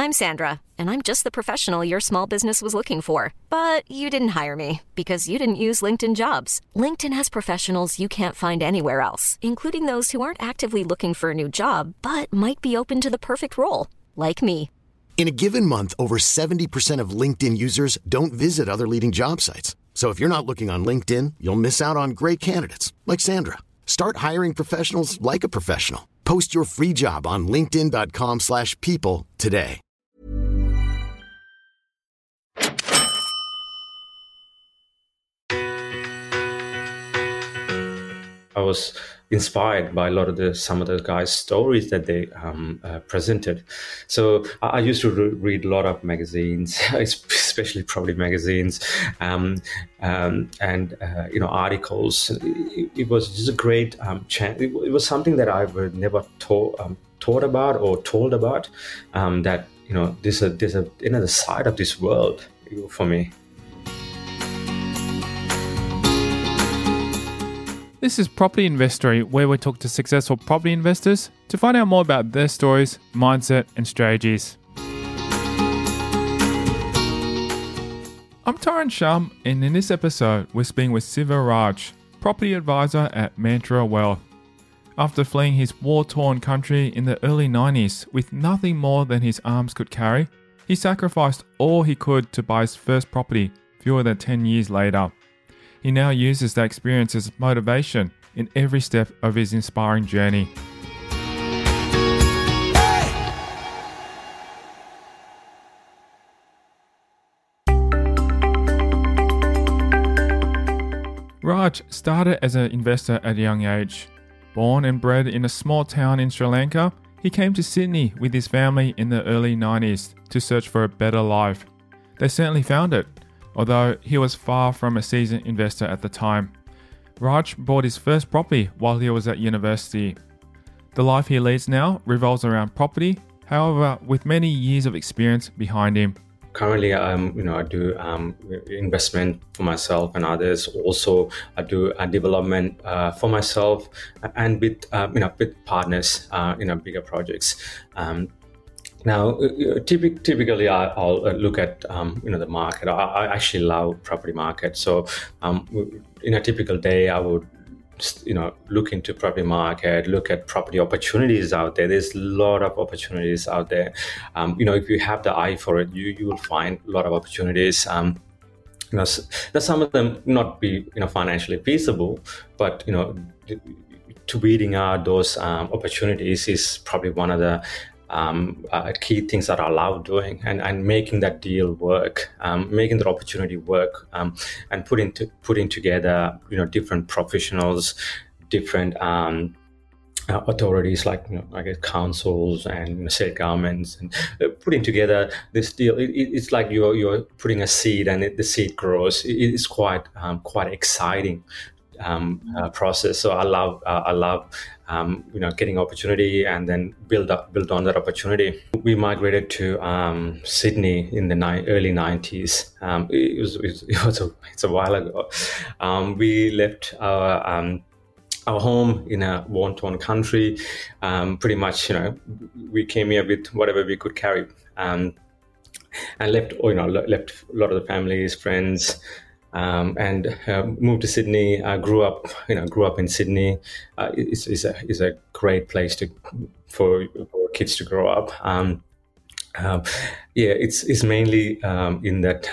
I'm Sandra, and I'm just the professional your small business was looking for. But you didn't hire me because you didn't use LinkedIn Jobs. LinkedIn has professionals you can't find anywhere else, including those who aren't actively looking for a new job, but might be open to the perfect role, like me. In a given month, over 70% of LinkedIn users don't visit other leading job sites. So if you're not looking on LinkedIn, you'll miss out on great candidates like Sandra. Start hiring professionals like a professional. Post your free job on linkedin.com/people today. I was inspired by some of the guys' stories that they presented. So I used to read a lot of magazines, especially property magazines, and articles. It was just a great chance. It was something that I would never thought about or told about. That there's another side of this world for me. This is Property Investory, where we talk to successful property investors to find out more about their stories, mindset, and strategies. I'm Taran Shum, and in this episode, we're speaking with Siva Raj, property advisor at Mantra Wealth. After fleeing his war-torn country in the early 90s with nothing more than his arms could carry, he sacrificed all he could to buy his first property fewer than 10 years later. He now uses that experience as motivation in every step of his inspiring journey. Raj started as an investor at a young age. Born and bred in a small town in Sri Lanka, he came to Sydney with his family in the early 90s to search for a better life. They certainly found it, although he was far from a seasoned investor at the time. Raj bought his first property while he was at university. The life he leads now revolves around property, however, with many years of experience behind him. Currently, I do investment for myself and others. Also, I do development for myself and with partners in bigger projects. Now, typically, I'll look at the market. I actually love property market. So, in a typical day, I would look into property market, look at property opportunities out there. There's a lot of opportunities out there. If you have the eye for it, you will find a lot of opportunities. Some of them not be financially feasible, but to weeding out those opportunities is probably one of the key things that I love doing, and making that deal work, making the opportunity work, and putting together different professionals, different authorities like councils and state governments, and putting together this deal. It's like you're putting a seed, and the seed grows. It's quite exciting process. So I love getting opportunity and then build on that opportunity. We migrated to Sydney in the early 90s. It's a while ago. We left our home in a war-torn country. Pretty much, we came here with whatever we could carry, and left a lot of the families, friends. And moved to Sydney. I grew up in Sydney. It's a great place for kids to grow up. It's mainly in that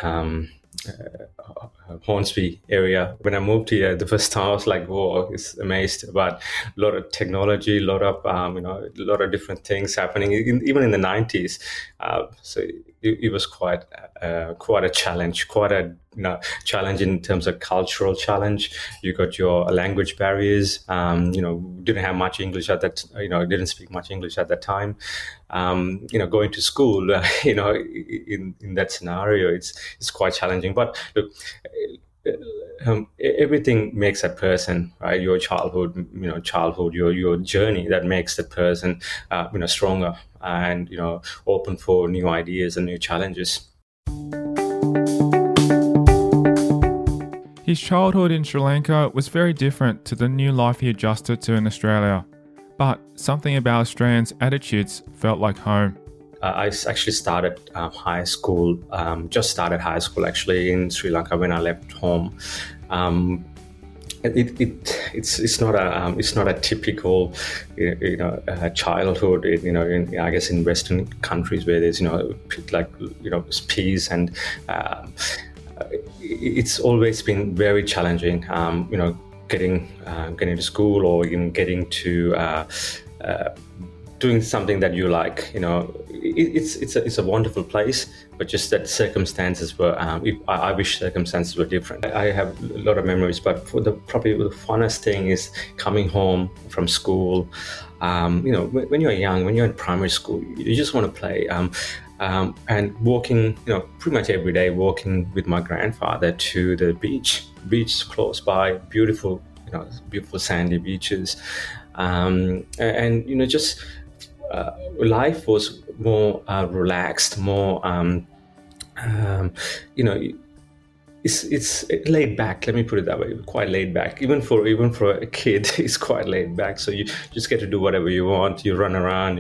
Hornsby area. When I moved here the first time, I was like, whoa, it's amazed about a lot of technology, a lot of different things happening, even in the 90s. So it was quite a challenge, challenge in terms of cultural challenge. You got your language barriers. Didn't have much English at that. Didn't speak much English at that time. Going to school, in that scenario, it's quite challenging. But look, everything makes a person, right? Your childhood, your journey that makes the person, stronger and open for new ideas and new challenges. His childhood in Sri Lanka was very different to the new life he adjusted to in Australia, but something about Australians' attitudes felt like home. I actually started high school, just started high school actually in Sri Lanka when I left home. It's not a typical childhood I guess in Western countries where there's peace and it's always been very challenging getting to school or even getting to doing something that you like. It's a wonderful place, but just that circumstances were I wish circumstances were different. I have a lot of memories, but probably the funnest thing is coming home from school. When you're young, when you're in primary school, you just want to play, and walking pretty much every day, walking with my grandfather to the beach close by, beautiful sandy beaches, and just life was more relaxed, more it's laid back. Let me put it that way. Quite laid back. Even for a kid, it's quite laid back. So you just get to do whatever you want. You run around.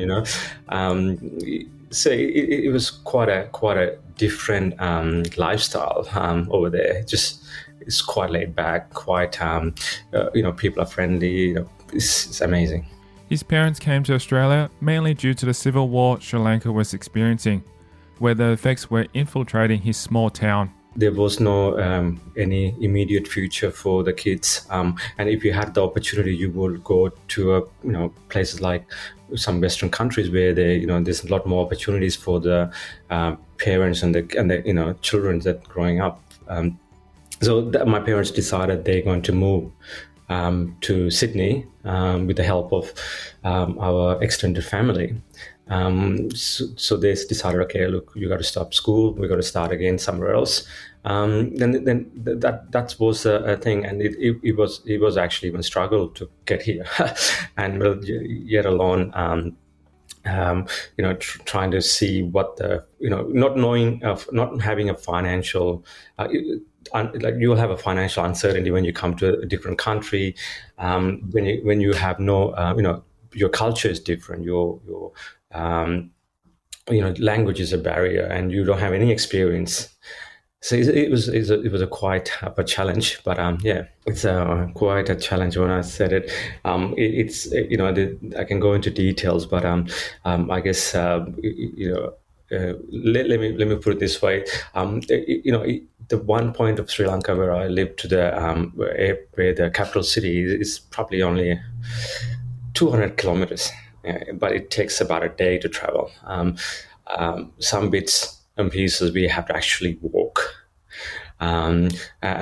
So it was quite a different lifestyle over there. It's quite laid back. Quite people are friendly. It's amazing. His parents came to Australia mainly due to the civil war Sri Lanka was experiencing, where the effects were infiltrating his small town. There was no any immediate future for the kids, and if you had the opportunity, you would go to places like some Western countries where there's a lot more opportunities for the parents and the children that growing up. My parents decided they're going to move to Sydney with the help of our extended family. So they decided, okay, look, you got to stop school. We got to start again somewhere else. Then that was a thing, and it was actually even struggle to get here, and yet alone, trying to see what the not knowing of not having a financial. You'll have a financial uncertainty when you come to a different country, when you have no, your culture is different, your language is a barrier, and you don't have any experience. So it was a quite a challenge, but it's quite a challenge when I said it. I can go into details, but I guess let me put it this way. The one point of Sri Lanka where I lived to where the capital city is probably only 200 kilometers, but it takes about a day to travel. Some bits and pieces we have to actually walk, and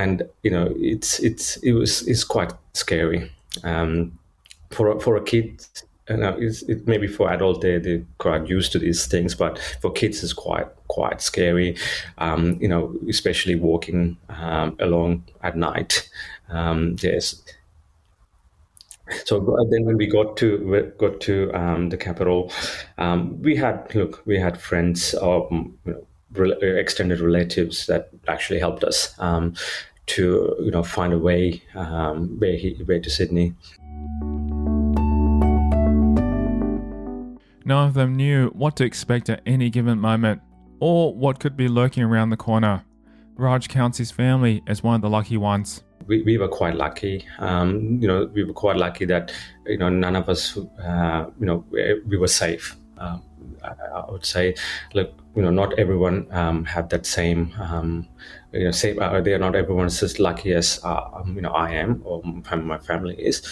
it's quite scary for a kid. It maybe for adults they're quite used to these things, but for kids it's quite scary. Especially walking along at night. Yes. So then when we got to the capital, we had friends or extended relatives that actually helped us to find a way to Sydney. None of them knew what to expect at any given moment, or what could be lurking around the corner. Raj counts his family as one of the lucky ones. We were quite lucky. We were quite lucky that none of us, we were safe. I would say, not everyone had that same, same. They are not everyone's as lucky as I am or my family is.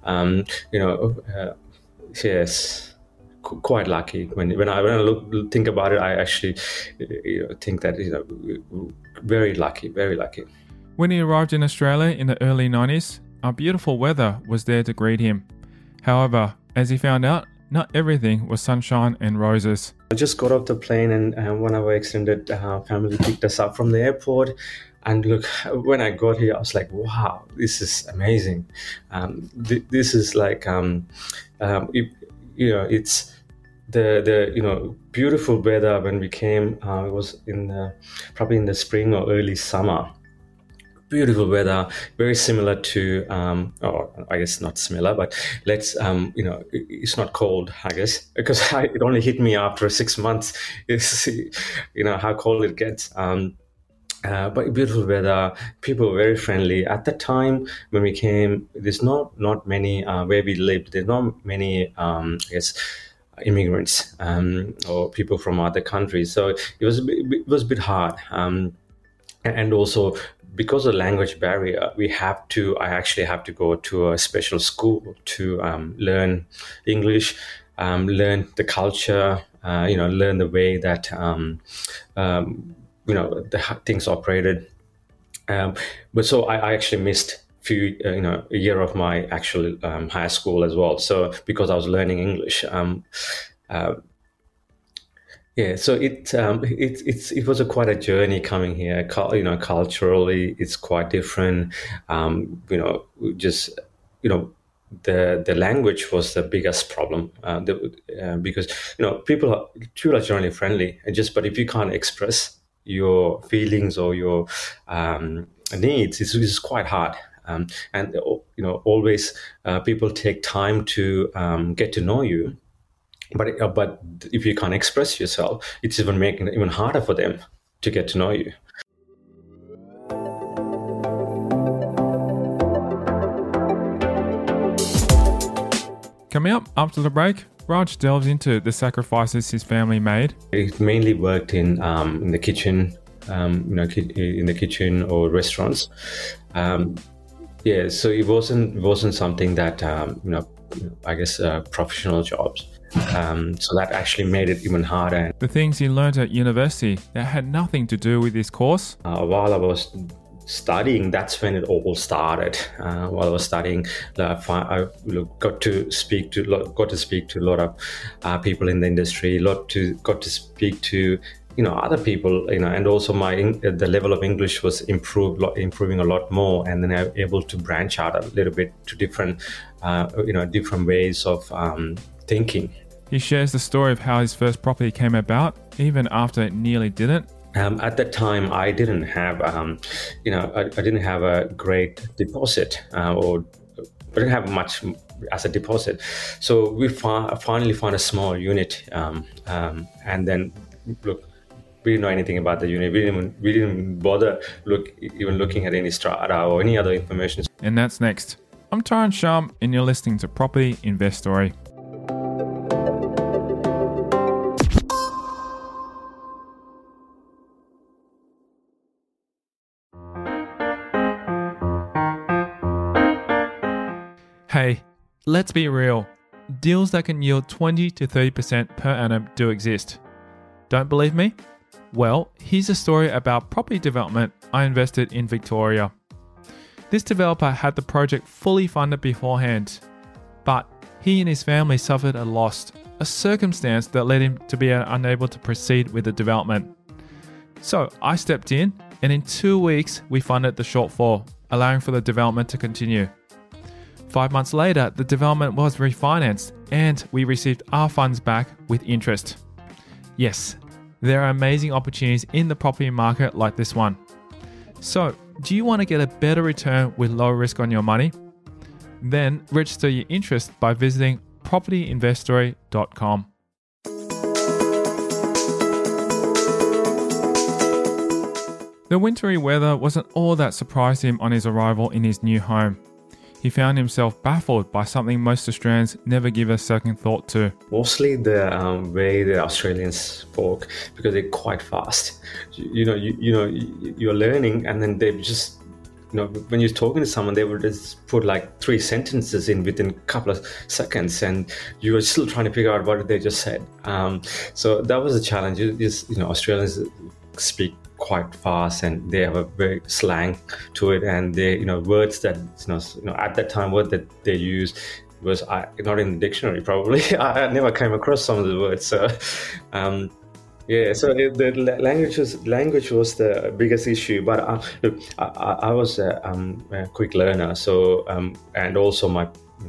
Yes. Quite lucky. When I think about it, I actually think that very lucky, very lucky. When he arrived in Australia in the early 90s, our beautiful weather was there to greet him. However, as he found out, not everything was sunshine and roses. I just got off the plane, and one of our extended family picked us up from the airport. And look, when I got here, I was like, wow, this is amazing. This is like, it's the beautiful weather when we came. It was probably in the spring or early summer. beautiful weather, very similar to, or I guess not similar, but it's not cold, I guess, because it only hit me after 6 months. It's, how cold it gets. But beautiful weather, people were very friendly. At the time when we came, there's not many, where we lived, there's not many, immigrants or people from other countries. So it was a bit hard. And also, because of the language barrier, I actually have to go to a special school to learn English, learn the culture, learn the way that the things operated. But so I actually missed a year of my actual high school as well. So because I was learning English, so it was quite a journey coming here. Culturally, it's quite different. The language was the biggest problem because people are generally friendly, but if you can't express your feelings or your needs, it's quite hard. And always people take time to get to know you. But if you can't express yourself, it's even making it even harder for them to get to know you. Coming up after the break, Raj delves into the sacrifices his family made. He mainly worked in the kitchen, in the kitchen or restaurants. So it wasn't something that I guess professional jobs. So that actually made it even harder. The things he learned at university that had nothing to do with his course. While I was studying, that's when it all started. While I was studying, I got to speak to a lot of people in the industry. Got to speak to other people, and also the level of English was improving a lot more, and then I was able to branch out a little bit to different ways of thinking. He shares the story of how his first property came about, even after it nearly didn't. At that time, I didn't have, I didn't have a great deposit, or I didn't have much as a deposit. So we finally found a small unit, and then look. We didn't know anything about the unit. We didn't bother looking at any strata or any other information. And that's next. I'm Taran Sham, and you're listening to Property Investory. Hey, let's be real. Deals that can yield 20 to 30% per annum do exist. Don't believe me? Well, here's a story about property development I invested in Victoria. This developer had the project fully funded beforehand, but he and his family suffered a loss, a circumstance that led him to be unable to proceed with the development. So I stepped in, and in 2 weeks we funded the shortfall, allowing for the development to continue. 5 months later, the development was refinanced and we received our funds back with interest. Yes, there are amazing opportunities in the property market like this one. So, do you want to get a better return with low risk on your money? Then register your interest by visiting propertyinvestory.com. The wintry weather wasn't all that surprised him on his arrival in his new home. He found himself baffled by something most Australians never give a second thought to. Mostly the way the Australians spoke, because they're quite fast. You're learning, and then they just, when you're talking to someone, they would just put like 3 sentences in within a couple of seconds, and you are still trying to figure out what they just said. So that was a challenge. Australians speak quite fast, and they have a very slang to it, and they words that at that time word that they use was not in the dictionary probably. I never came across some of the words. So so the language was the biggest issue. But I was a quick learner, so and also my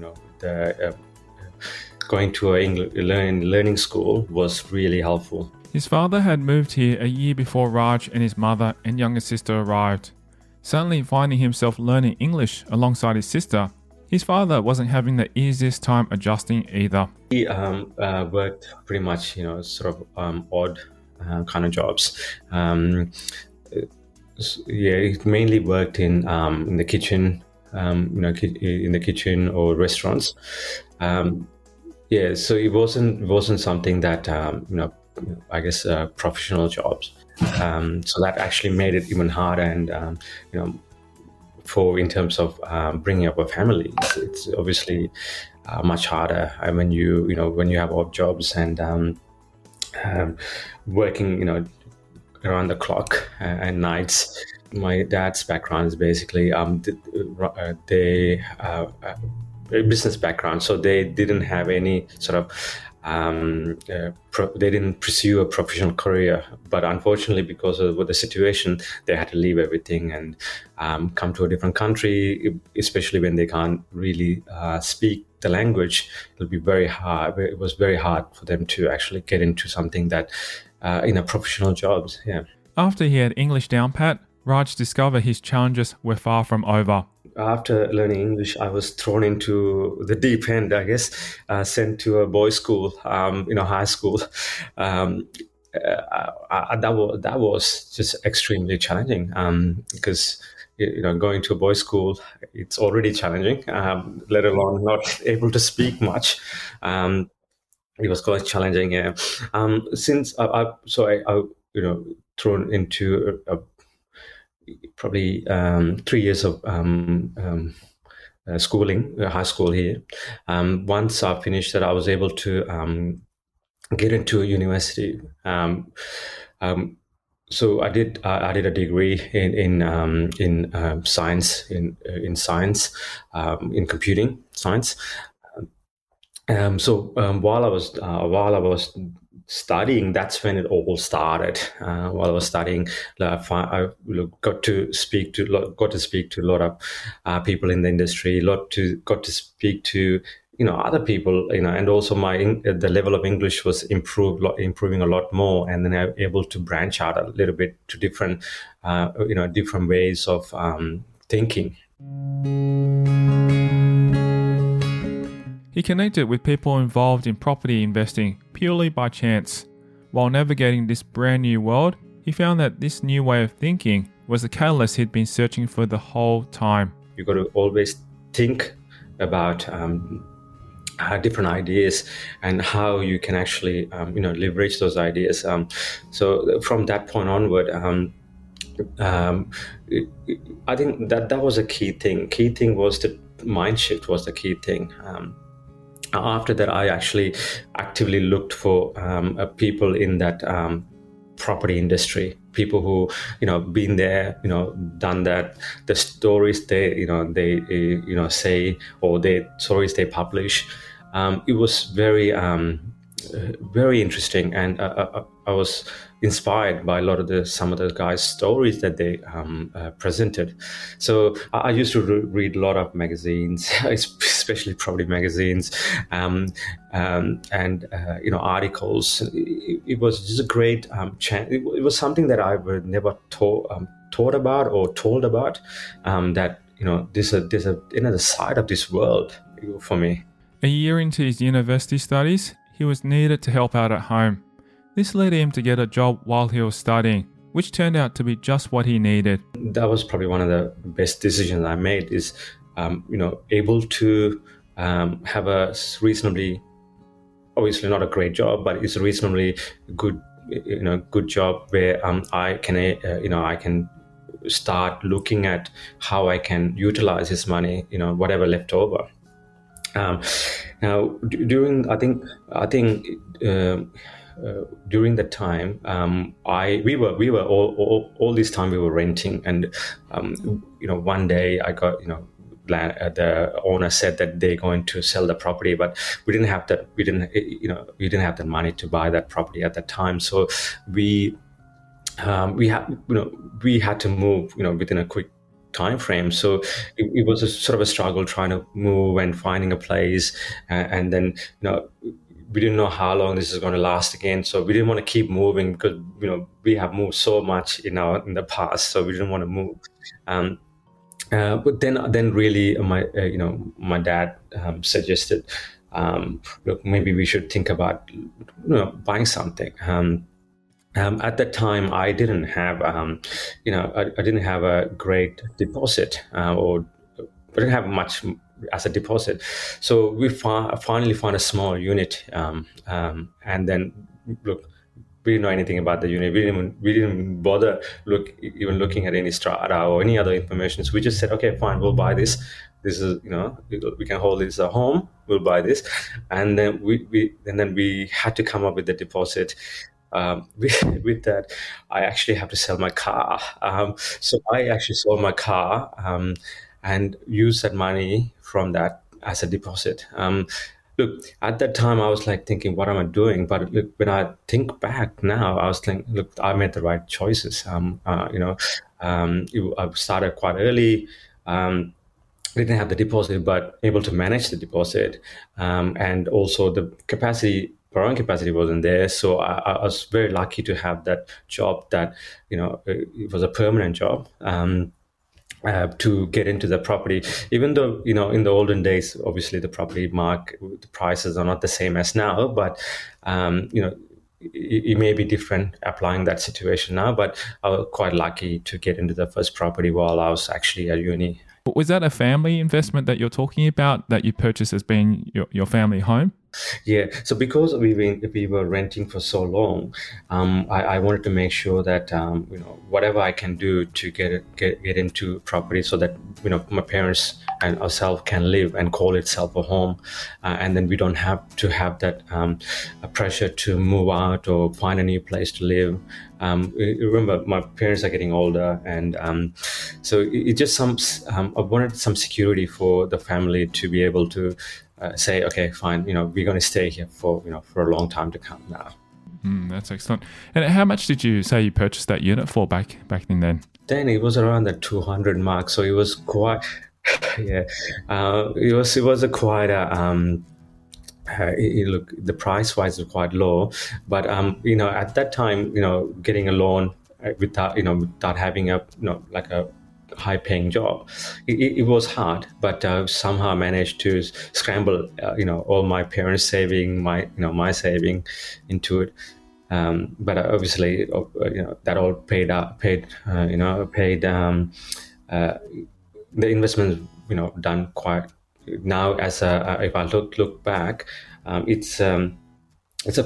going to a learning school was really helpful. His father had moved here a year before Raj and his mother and younger sister arrived. Suddenly finding himself learning English alongside his sister, his father wasn't having the easiest time adjusting either. He worked pretty much, odd kind of jobs. He mainly worked in the kitchen, in the kitchen or restaurants. So it wasn't something that I guess professional jobs. So that actually made it even harder, and in terms of bringing up a family, it's obviously much harder when you have odd jobs and working around the clock and nights. My dad's background is basically business background, so they didn't have any sort of they didn't pursue a professional career, but unfortunately because of the situation, they had to leave everything and come to a different country, especially when they can't really speak the language. It'll be very hard. It was very hard for them to actually get into something that professional jobs. After he had English down pat, Raj discovered his challenges were far from over. After learning English, I was thrown into the deep end, I guess, sent to a boys' school, high school. That was just extremely challenging because, going to a boys' school, it's already challenging, let alone not able to speak much. It was quite challenging, yeah. Since I thrown into probably 3 years of schooling, high school here. Once I finished that, I was able to get into a university. So I did a degree in science, in science, in computing science. While I was studying, that's when it all started. While I was studying, I got to speak to a lot of people in the industry. Got to speak to other people, and also the level of English was improving a lot more, and then I was able to branch out a little bit to different ways of thinking. He connected with people involved in property investing purely by chance. While navigating this brand new world, he found that this new way of thinking was the catalyst he'd been searching for the whole time. You've got to always think about different ideas and how you can actually leverage those ideas. So from that point onward, I think that was a key thing. Key thing was the mind shift was the key thing. After that, I actually actively looked for people in that property industry, people who been there, done that. The stories they say, or the stories they publish, it was very very interesting, and I was inspired by a lot of some of the guys' stories that they presented. So I used to read a lot of magazines, especially property magazines, and articles. It was just a great chance. It was something that I would never thought about or told about. That there's another side of this world for me. A year into his university studies, he was needed to help out at home. This led him to get a job while he was studying, which turned out to be just what he needed. That was probably one of the best decisions I made, is able to have a reasonably, obviously not a great job, but it's a reasonably good job where I can start looking at how I can utilize this money, whatever left over. Now, during that time, we were all this time we were renting, and one day I got the owner said that they're going to sell the property, but we didn't have that. We didn't have the money to buy that property at that time, so we had to move within a quick time frame. So it was a sort of a struggle trying to move and finding a place, and then we didn't know how long this is going to last again. So we didn't want to keep moving because, we have moved so much in the past. So we didn't want to move. But then really my dad suggested, look, maybe we should think about, buying something. At that time, I didn't have, I didn't have a great deposit, or I didn't have much as a deposit. So we finally found a small unit, and then look, we didn't know anything about the unit. We didn't bother looking at any strata or any other information. So we just said, okay, fine, we'll buy this. This is, we can hold this at home. We'll buy this, and then we had to come up with the deposit. With that, I actually have to sell my car. So I actually sold my car and used that money from that as a deposit. Look, at that time, I was like thinking, what am I doing? But look, when I think back now, I was thinking, look, I made the right choices. I started quite early. Didn't have the deposit, but able to manage the deposit. And also the borrowing capacity wasn't there. So I was very lucky to have that job that, it was a permanent job. To get into the property, even though, in the olden days, obviously the property market, the prices are not the same as now, but, it may be different applying that situation now, but I was quite lucky to get into the first property while I was actually at uni. Was that a family investment that you're talking about that you purchased as being your family home? Yeah. So because we were renting for so long, I wanted to make sure that whatever I can do to get into property, so that my parents and ourselves can live and call itself a home, and then we don't have to have that pressure to move out or find a new place to live. Remember, my parents are getting older, and so it just I wanted some security for the family to be able to say, okay, fine, we're going to stay here for a long time to come now. That's excellent. And how much did you say you purchased that unit for back then? Then it was around the 200 mark, so it was quite, yeah. It was a quite look, the price wise was quite low, but at that time, getting a loan without having a like a high paying job, it was hard, but somehow I managed to scramble all my parents saving, my saving into it, but obviously that all paid the investment done quite now. As if I look back, it's a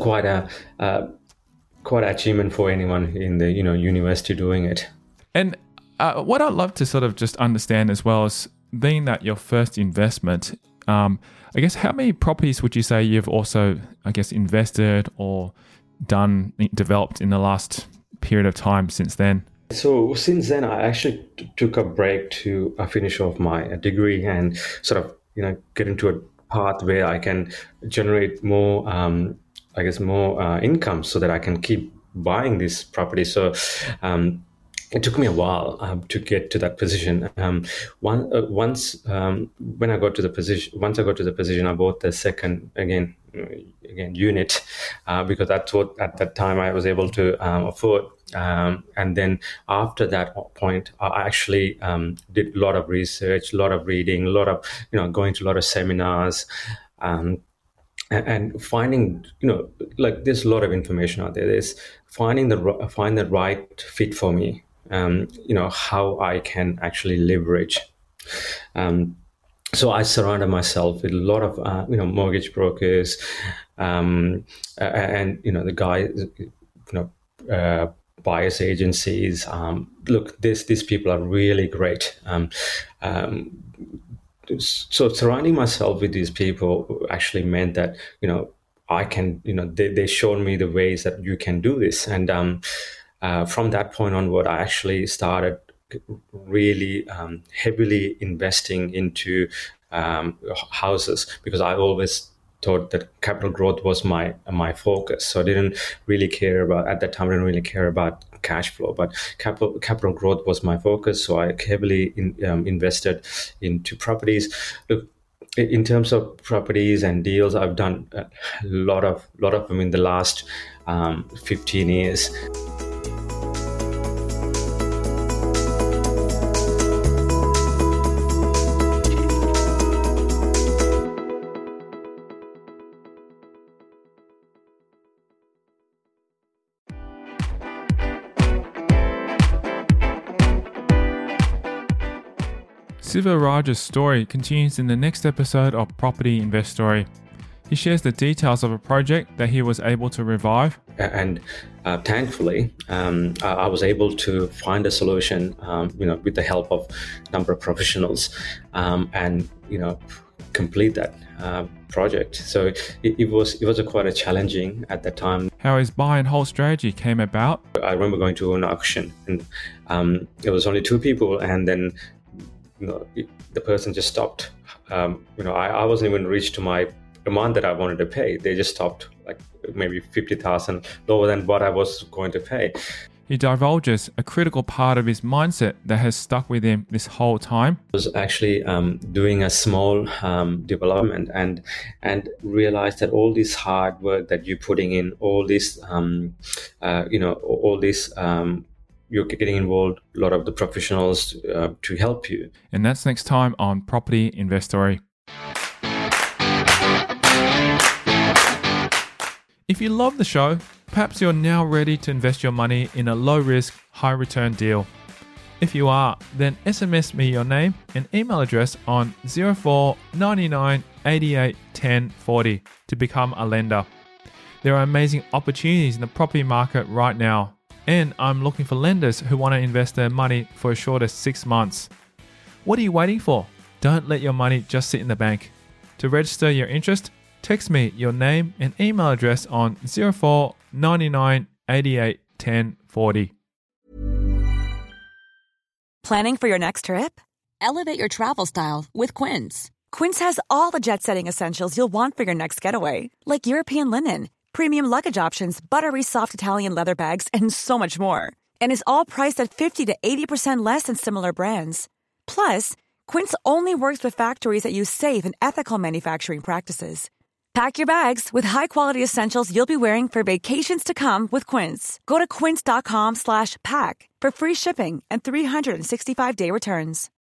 quite achievement for anyone in the university doing it. And what I'd love to sort of just understand as well is, being that your first investment, I guess how many properties would you say you've also, I guess, invested or developed in the last period of time since then? So since then, I actually took a break to finish off my degree and sort of get into a path where I can generate more, income, so that I can keep buying this property. So it took me a while to get to that position. Once I got to the position, I bought the second unit because that's what at that time I was able to afford. And then after that point, I actually did a lot of research, a lot of reading, a lot of going to a lot of seminars. And finding, like there's a lot of information out there. There's find the right fit for me. How I can actually leverage. So I surrounded myself with a lot of, mortgage brokers, and the guys, buyers agencies. Look, these people are really great. So surrounding myself with these people actually meant that, I can, they showed me the ways that you can do this. And from that point onward, I actually started really heavily investing into houses, because I always thought that capital growth was my focus. So I didn't really care about, at that time, I didn't really care about cash flow, but capital growth was my focus. So I heavily invested into properties. Look, in terms of properties and deals, I've done a lot of them in the last 15 years. Siva Raj's story continues in the next episode of Property Investory. He shares the details of a project that he was able to revive. And thankfully, I was able to find a solution, with the help of a number of professionals, and complete that project. So it was quite a challenging at the time. How his buy and hold strategy came about. I remember going to an auction, and it was only two people, and then the person just stopped. I wasn't even reached to my amount that I wanted to pay. They just stopped, like maybe 50,000 lower than what I was going to pay. He divulges a critical part of his mindset that has stuck with him this whole time. I was actually doing a small development and realized that all this hard work that you're putting in, all this, you're getting involved, a lot of the professionals to help you. And that's next time on Property Investory. If you love the show, perhaps you're now ready to invest your money in a low-risk, high-return deal. If you are, then SMS me your name and email address on 04 99 88 10 40 to become a lender. There are amazing opportunities in the property market right now, and I'm looking for lenders who want to invest their money for as short as 6 months. What are you waiting for? Don't let your money just sit in the bank. To register your interest, text me your name and email address on 04 99 88 10 40. Planning for your next trip? Elevate your travel style with Quince. Quince has all the jet-setting essentials you'll want for your next getaway, like European linen, premium luggage options, buttery soft Italian leather bags, and so much more. And is all priced at 50 to 80% less than similar brands. Plus, Quince only works with factories that use safe and ethical manufacturing practices. Pack your bags with high-quality essentials you'll be wearing for vacations to come with Quince. Go to quince.com/pack for free shipping and 365-day returns.